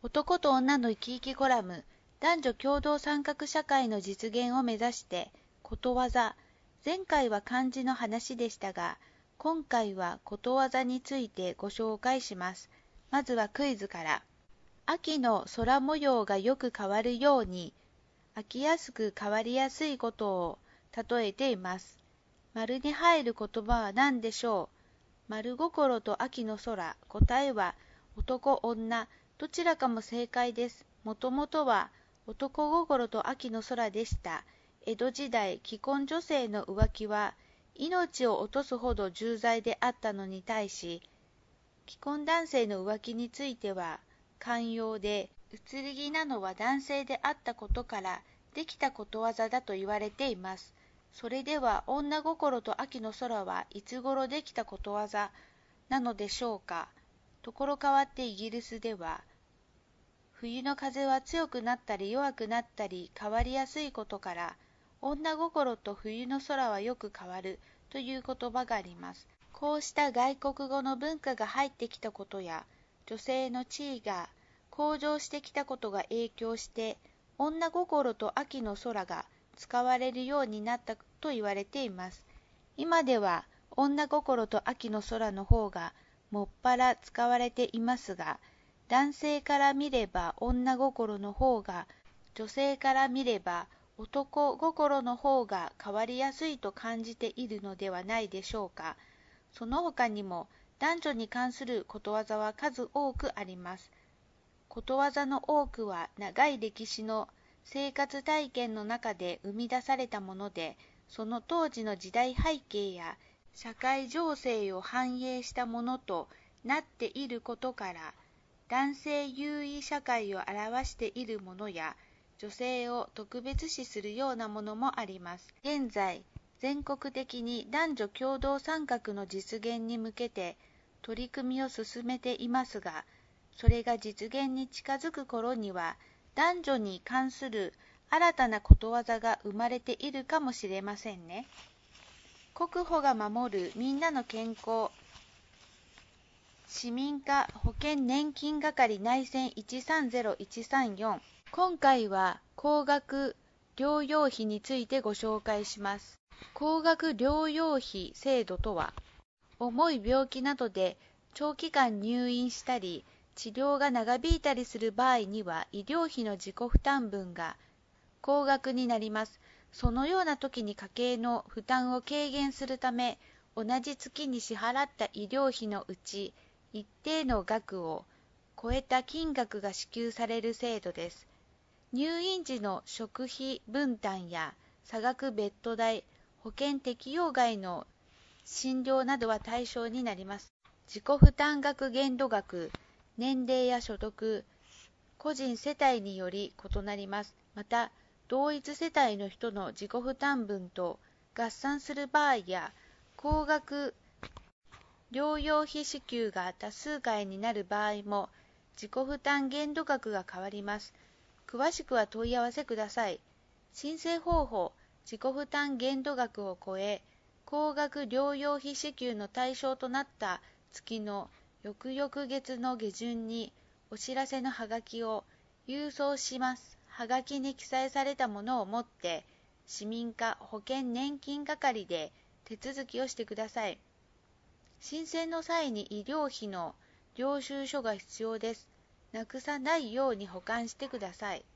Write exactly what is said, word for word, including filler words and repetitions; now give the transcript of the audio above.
男と女の生き生きコラム、男女共同参画社会の実現を目指して、ことわざ。前回は漢字の話でしたが、今回はことわざについてご紹介します。まずはクイズから。秋の空模様がよく変わるように、飽きやすく変わりやすいことを例えています。丸に入る言葉は何でしょう。丸心と秋の空。答えは男女どちらかも正解です。もともとは男心と秋の空でした。江戸時代、既婚女性の浮気は命を落とすほど重罪であったのに対し、既婚男性の浮気については寛容で、移り気なのは男性であったことからできたことわざだと言われています。それでは女心と秋の空はいつ頃できたことわざなのでしょうか。ところ変わってイギリスでは、冬の風は強くなったり弱くなったり変わりやすいことから、女心と冬の空はよく変わるという言葉があります。こうした外国語の文化が入ってきたことや、女性の地位が向上してきたことが影響して、女心と秋の空が使われるようになったと言われています。今では女心と秋の空の方がもっぱら使われていますが、男性から見れば女心の方が、女性から見れば男心の方が変わりやすいと感じているのではないでしょうか。その他にも男女に関することわざは数多くあります。ことわざの多くは長い歴史の生活体験の中で生み出されたもので、その当時の時代背景や社会情勢を反映したものとなっていることから、男性優位社会を表しているものや、女性を特別視するようなものもあります。現在、全国的に男女共同参画の実現に向けて取り組みを進めていますが、それが実現に近づく頃には、男女に関する新たなことわざが生まれているかもしれませんね。国保が守るみんなの健康。市民課保険年金係内線いちさんゼロいちさんよん。今回は高額療養費についてご紹介します。高額療養費制度とは、重い病気などで長期間入院したり、治療が長引いたりする場合には医療費の自己負担分が高額になります。そのような時に家計の負担を軽減するため、同じ月に支払った医療費のうち一定の額を超えた金額が支給される制度です。入院時の食費分担や差額ベッド代、保険適用外の診療などは対象になります。自己負担額限度額、年齢や所得、個人世帯により異なります。また、同一世帯の人の自己負担分と合算する場合や、高額療養費支給が多数回になる場合も、自己負担限度額が変わります。詳しくは問い合わせください。申請方法、自己負担限度額を超え、高額療養費支給の対象となった月の翌々月の下旬にお知らせのはがきを郵送します。はがきに記載されたものを持って、市民課保険年金係で手続きをしてください。申請の際に医療費の領収書が必要です。なくさないように保管してください。